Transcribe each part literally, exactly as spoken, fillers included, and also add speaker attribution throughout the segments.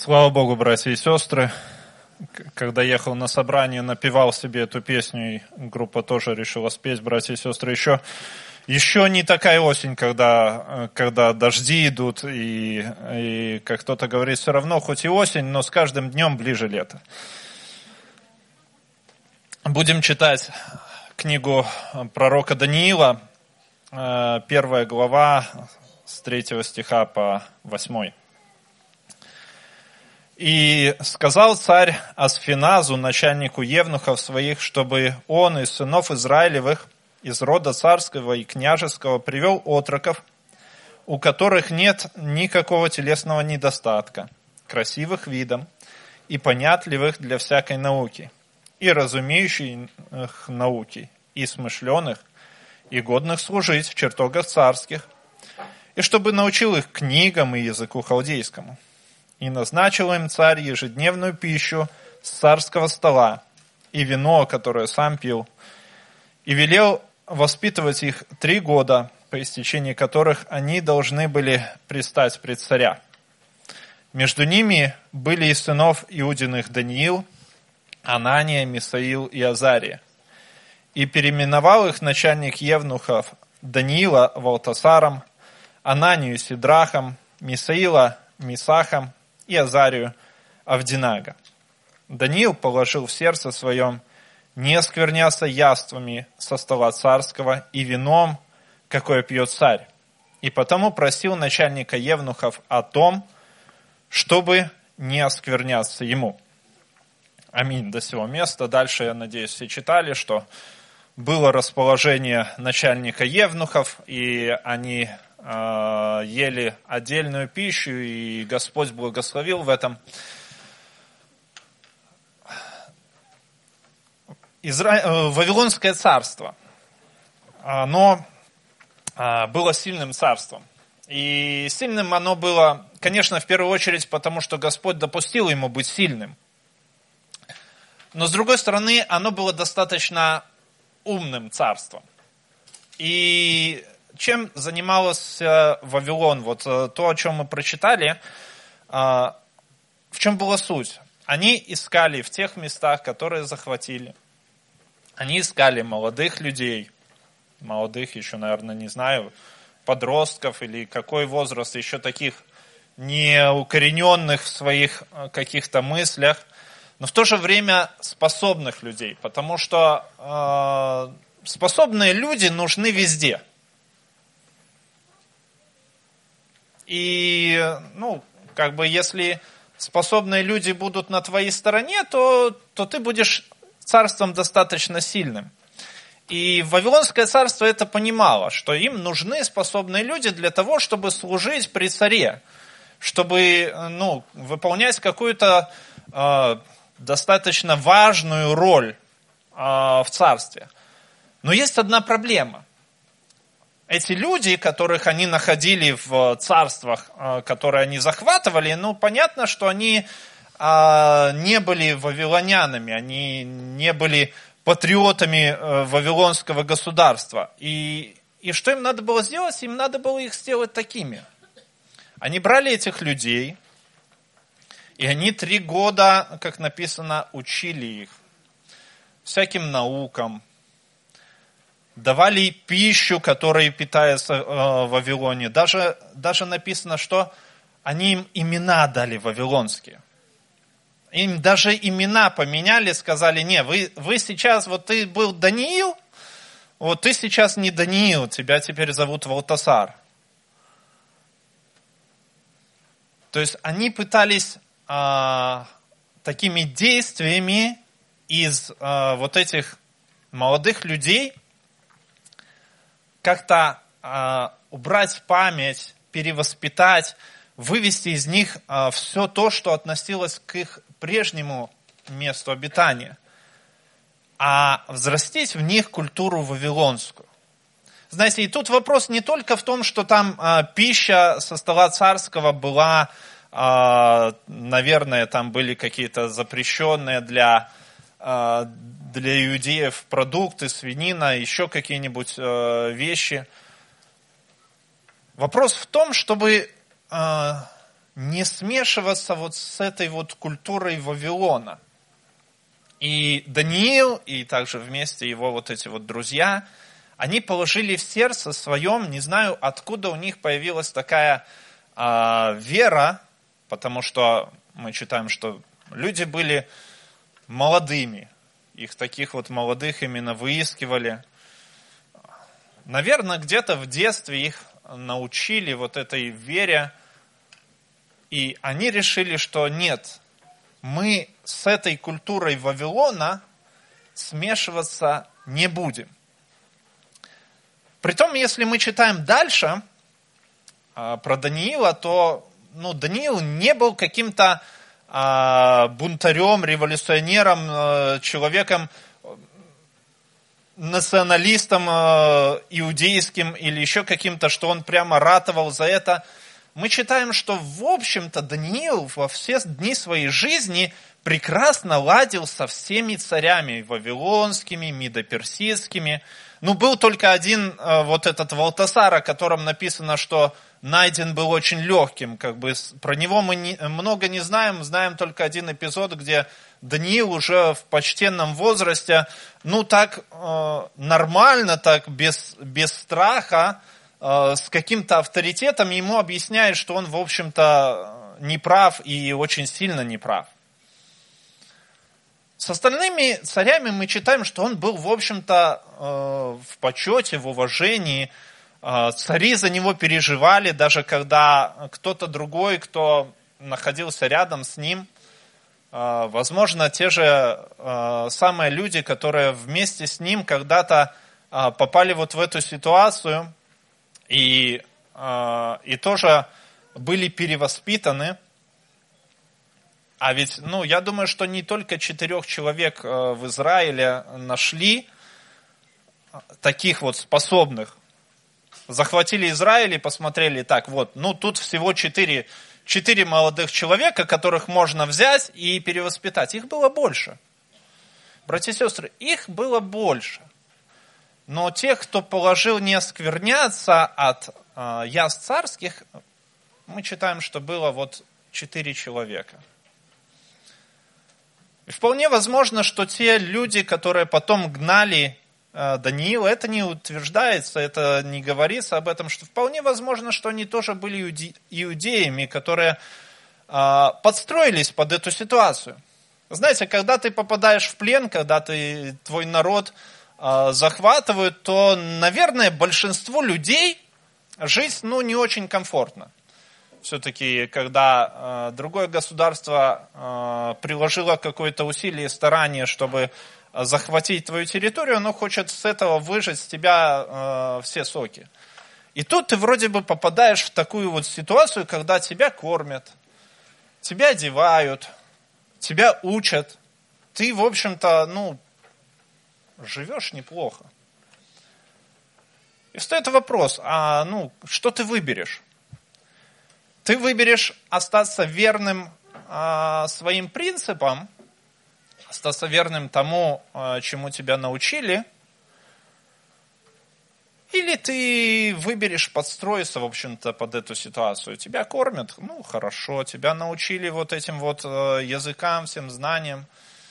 Speaker 1: Слава Богу, братья и сестры. Когда ехал на собрание, напевал себе эту песню, и группа тоже решила спеть, братья и сестры. Еще, еще не такая осень, когда, когда дожди идут, и, и, как кто-то говорит, все равно, хоть и осень, но с каждым днем ближе лето. Будем читать книгу пророка Даниила, первая глава, с третьего стиха по восьмой. «И сказал царь Асфеназу, начальнику евнухов своих, чтобы он из сынов Израилевых, из рода царского и княжеского, привел отроков, у которых нет никакого телесного недостатка, красивых видом и понятливых для всякой науки, и разумеющих науки, и смышленых, и годных служить в чертогах царских, и чтобы научил их книгам и языку халдейскому. И назначил им царь ежедневную пищу с царского стола и вино, которое сам пил, и велел воспитывать их три года, по истечении которых они должны были предстать пред царя. Между ними были из сынов Иудиных Даниил, Анания, Мисаил и Азария. И переименовал их начальник евнухов Даниила Валтасаром, Ананию Сидрахом, Мисаила Мисахом и Азарию Авдинага. Даниил положил в сердце своем не оскверняться яствами со стола царского и вином, какое пьет царь, и потому просил начальника евнухов о том, чтобы не оскверняться ему. Аминь. До сего места. Дальше, я надеюсь, все читали, что было расположение начальника евнухов, и они э, ели отдельную пищу, и Господь благословил в этом. Изра... Вавилонское царство, оно было сильным царством. И сильным оно было, конечно, в первую очередь, потому что Господь допустил ему быть сильным. Но, с другой стороны, оно было достаточно умным царством. И чем занимался Вавилон? Вот то, о чем мы прочитали, в чем была суть? Они искали в тех местах, которые захватили, они искали молодых людей, молодых еще, наверное, не знаю, подростков или какой возраст, еще таких неукорененных в своих каких-то мыслях, но в то же время способных людей, потому что э, способные люди нужны везде. И, ну, как бы, если способные люди будут на твоей стороне, то, то ты будешь царством достаточно сильным. И Вавилонское царство это понимало, что им нужны способные люди для того, чтобы служить при царе, чтобы, ну, выполнять какую-то э, достаточно важную роль э, в царстве. Но есть одна проблема. Эти люди, которых они находили в царствах, э, которые они захватывали, ну, понятно, что они э, не были вавилонянами, они не были патриотами э, вавилонского государства. И, и что им надо было сделать? Им надо было их сделать такими. Они брали этих людей, и они три года, как написано, учили их всяким наукам, давали пищу, которой питается э, в Вавилоне. Даже, даже написано, что они им имена дали вавилонские. Им даже имена поменяли, сказали, не, вы, вы сейчас, вот ты был Даниил, вот ты сейчас не Даниил, тебя теперь зовут Валтасар. То есть они пытались а, такими действиями из а, вот этих молодых людей как-то а, убрать память, перевоспитать, вывести из них а, все то, что относилось к их прежнему месту обитания, а взрастить в них культуру вавилонскую. Знаете, и тут вопрос не только в том, что там а, пища со стола царского была, а, наверное, там были какие-то запрещенные для, а, для иудеев продукты, свинина, еще какие-нибудь а, вещи. Вопрос в том, чтобы а, не смешиваться вот с этой вот культурой Вавилона. И Даниил, и также вместе его вот эти вот друзья, они положили в сердце своем, не знаю, откуда у них появилась такая э, вера, потому что мы читаем, что люди были молодыми, их таких вот молодых именно выискивали. Наверное, где-то в детстве их научили вот этой вере, и они решили, что нет, мы с этой культурой Вавилона смешиваться не будем. Притом, если мы читаем дальше а, про Даниила, то ну, Даниил не был каким-то а, бунтарем, революционером, а, человеком, националистом а, иудейским или еще каким-то, что он прямо ратовал за это. Мы читаем, что, в общем-то, Даниил во все дни своей жизни прекрасно ладил со всеми царями, вавилонскими, медоперсидскими. Ну, был только один, вот этот Валтасар, о котором написано, что найден был очень легким. Как бы про него мы не, много не знаем, знаем только один эпизод, где Даниил уже в почтенном возрасте, ну, так э, нормально, так без, без страха, э, с каким-то авторитетом ему объясняет, что он, в общем-то, неправ и очень сильно неправ. С остальными царями мы читаем, что он был, в общем-то, в почете, в уважении. Цари за него переживали, даже когда кто-то другой, кто находился рядом с ним, возможно, те же самые люди, которые вместе с ним когда-то попали вот в эту ситуацию и, и тоже были перевоспитаны. А ведь, ну, я думаю, что не только четырех человек в Израиле нашли таких вот способных. Захватили Израиль и посмотрели, так, вот, ну, тут всего четыре, четыре молодых человека, которых можно взять и перевоспитать. Их было больше. Братья и сестры, их было больше. Но тех, кто положил не оскверняться от э, яств царских, мы читаем, что было вот четыре человека. И вполне возможно, что те люди, которые потом гнали э, Даниила, это не утверждается, это не говорится об этом, что вполне возможно, что они тоже были иуде, иудеями, которые э, подстроились под эту ситуацию. Знаете, когда ты попадаешь в плен, когда ты, твой народ э, захватывают, то, наверное, большинству людей жить ну, не очень комфортно. Все-таки, когда э, другое государство э, приложило какое-то усилие и старание, чтобы захватить твою территорию, оно хочет с этого выжать с тебя э, все соки. И тут ты вроде бы попадаешь в такую вот ситуацию, когда тебя кормят, тебя одевают, тебя учат. Ты, в общем-то, ну, живешь неплохо. И встает вопрос, а ну, что ты выберешь? Ты выберешь остаться верным э, своим принципам, остаться верным тому, э, чему тебя научили, или ты выберешь подстроиться, в общем-то, под эту ситуацию. Тебя кормят, ну, хорошо, тебя научили вот этим вот э, языкам, всем знаниям.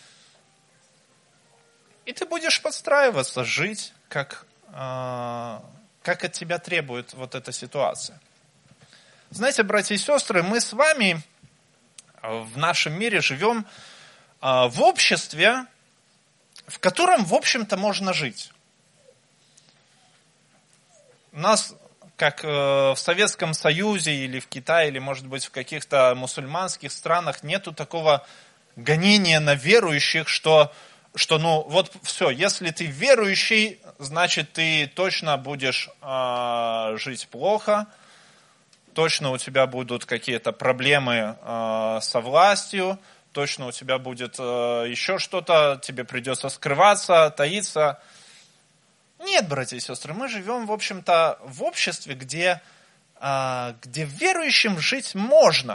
Speaker 1: И ты будешь подстраиваться, жить, как, э, как от тебя требует вот эта ситуация. Знаете, братья и сестры, мы с вами в нашем мире живем в обществе, в котором, в общем-то, можно жить. У нас, как в Советском Союзе или в Китае, или, может быть, в каких-то мусульманских странах, нету такого гонения на верующих, что, что ну, вот все, если ты верующий, значит, ты точно будешь э, жить плохо, точно у тебя будут какие-то проблемы э, со властью, точно у тебя будет э, еще что-то, тебе придется скрываться, таиться. Нет, братья и сестры, мы живем, в общем-то, в обществе, где, э, где верующим жить можно.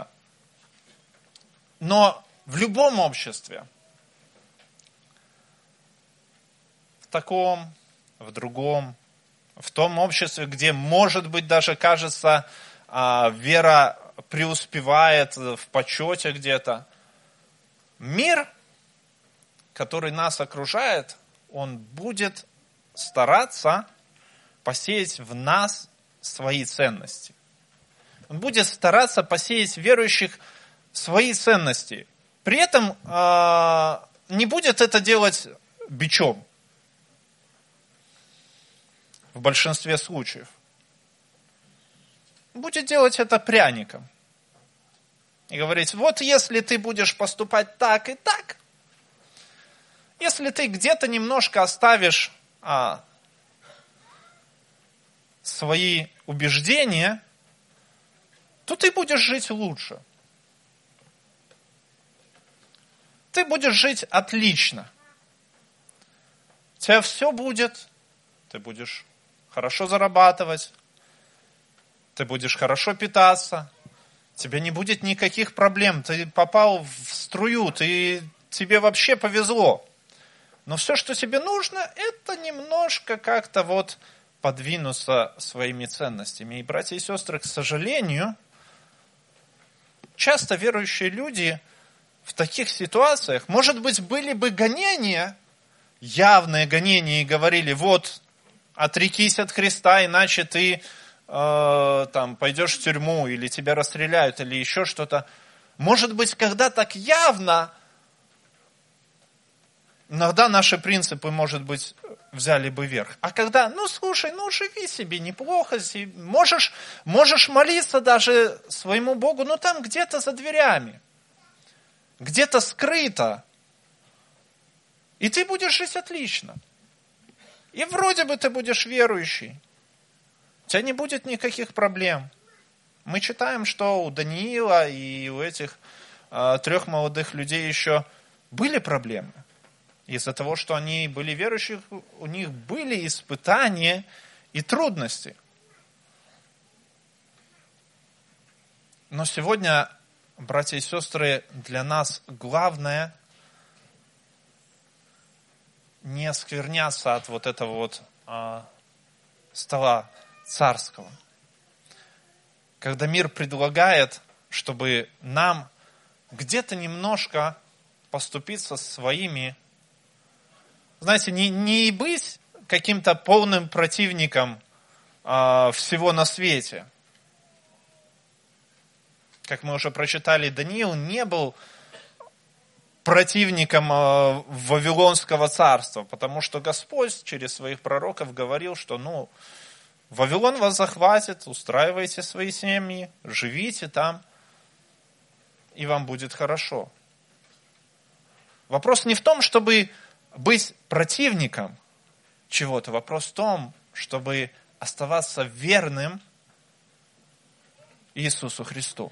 Speaker 1: Но в любом обществе, в таком, в другом, в том обществе, где, может быть, даже кажется, вера преуспевает в почете где-то. Мир, который нас окружает, он будет стараться посеять в нас свои ценности. Он будет стараться посеять в верующих свои ценности. При этом э, не будет это делать бичом. В большинстве случаев. Будет делать это пряником. И говорить, вот если ты будешь поступать так и так, если ты где-то немножко оставишь а, свои убеждения, то ты будешь жить лучше. Ты будешь жить отлично. У тебя все будет, ты будешь хорошо зарабатывать, ты будешь хорошо питаться, тебе не будет никаких проблем, ты попал в струю, ты, тебе вообще повезло. Но все, что тебе нужно, это немножко как-то вот подвинуться своими ценностями. И, братья и сестры, к сожалению, часто верующие люди в таких ситуациях, может быть, были бы гонения, явные гонения, и говорили, вот, отрекись от Христа, иначе ты э, там, пойдешь в тюрьму, или тебя расстреляют, или еще что-то. Может быть, когда так явно, иногда наши принципы, может быть, взяли бы верх. А когда, ну, слушай, ну, живи себе неплохо, можешь, можешь молиться даже своему Богу, но там где-то за дверями, где-то скрыто. И ты будешь жить отлично. И вроде бы ты будешь верующий. У тебя не будет никаких проблем. Мы читаем, что у Даниила и у этих э, трех молодых людей еще были проблемы. Из-за того, что они были верующие, у них были испытания и трудности. Но сегодня, братья и сестры, для нас главное не оскверняться от вот этого вот а, стола царского. Когда мир предлагает, чтобы нам где-то немножко поступиться своими, знаете, не, не быть каким-то полным противником а, всего на свете. Как мы уже прочитали, Даниил не был противником а, Вавилонского царства, потому что Господь через своих пророков говорил, что ну, Вавилон вас захватит, устраивайте свои семьи, живите там, и вам будет хорошо. Вопрос не в том, чтобы быть противником чего-то. Вопрос в том, чтобы оставаться верным Иисусу Христу.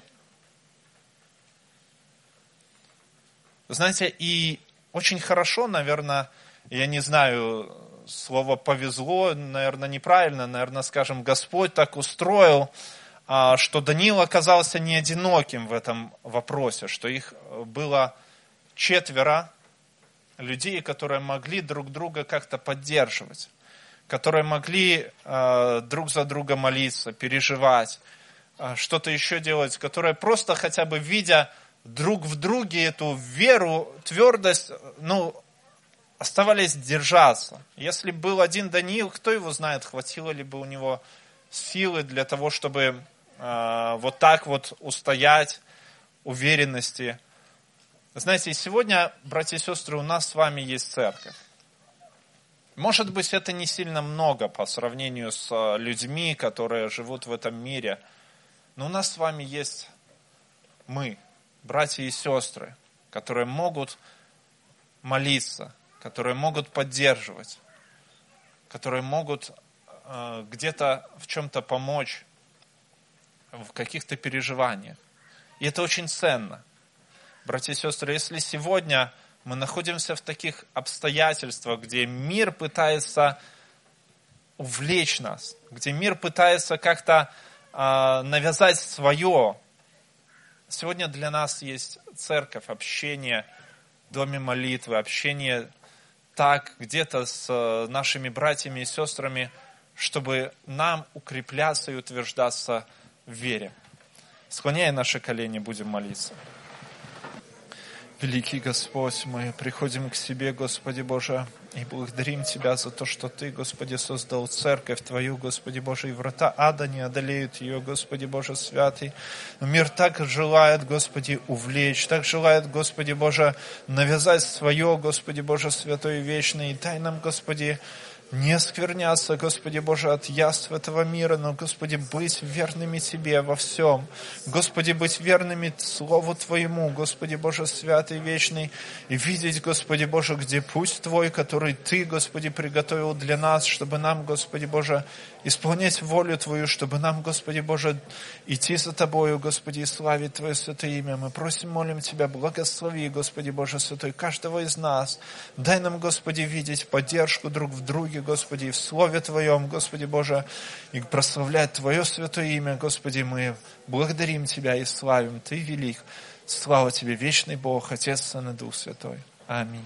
Speaker 1: Знаете, и очень хорошо, наверное, я не знаю, слово «повезло», наверное, неправильно, наверное, скажем, Господь так устроил, что Даниил оказался не одиноким в этом вопросе, что их было четверо людей, которые могли друг друга как-то поддерживать, которые могли э, друг за друга молиться, переживать, э, что-то еще делать, которые просто хотя бы видя друг в друге эту веру, твердость, ну, оставались держаться. Если был один Даниил, кто его знает, хватило ли бы у него силы для того, чтобы э, вот так вот устоять, уверенности. Знаете, сегодня, братья и сестры, у нас с вами есть церковь. Может быть, это не сильно много по сравнению с людьми, которые живут в этом мире. Но у нас с вами есть мы, братья и сестры, которые могут молиться, которые могут поддерживать, которые могут э, где-то в чем-то помочь, в каких-то переживаниях. И это очень ценно. Братья и сестры, если сегодня мы находимся в таких обстоятельствах, где мир пытается увлечь нас, где мир пытается как-то э, навязать свое, сегодня для нас есть церковь, общение в доме молитвы, общение так где-то с нашими братьями и сестрами, чтобы нам укрепляться и утверждаться в вере. Склоняй наши колени, будем молиться. Великий Господь, мы приходим к Себе, Господи Боже, и благодарим Тебя за то, что Ты, Господи, создал церковь Твою, Господи Боже, и врата ада не одолеют ее, Господи Боже святый. Но мир так желает, Господи, увлечь, так желает, Господи Боже, навязать свое, Господи Боже, святой и вечный. И дай нам, Господи, не скверняться, Господи Боже, от яств этого мира, но, Господи, быть верными Тебе во всем. Господи, быть верными Слову Твоему, Господи Боже, святый, вечный, и видеть, Господи Боже, где путь Твой, который Ты, Господи, приготовил для нас, чтобы нам, Господи Боже, исполнять волю Твою, чтобы нам, Господи Боже, идти за Тобою, Господи, и славить Твое святое имя. Мы просим, молим Тебя, благослови, Господи Боже святой, каждого из нас. Дай нам, Господи, видеть поддержку друг в друге, Господи, и в Слове Твоем, Господи Боже, и прославлять Твое святое имя, Господи, мы благодарим Тебя и славим. Ты велик. Слава Тебе, вечный Бог, Отец, Сын и Дух Святой. Аминь.